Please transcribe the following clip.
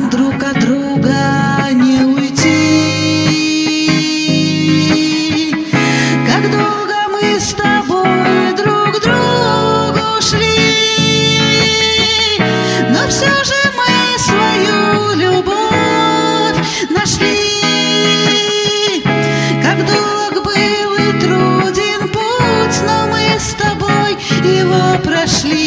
нам друг от друга не уйти. Как долго мы с тобой друг к другу шли, но все же мы свою любовь нашли. Как долг был и труден путь, но мы с тобой его прошли.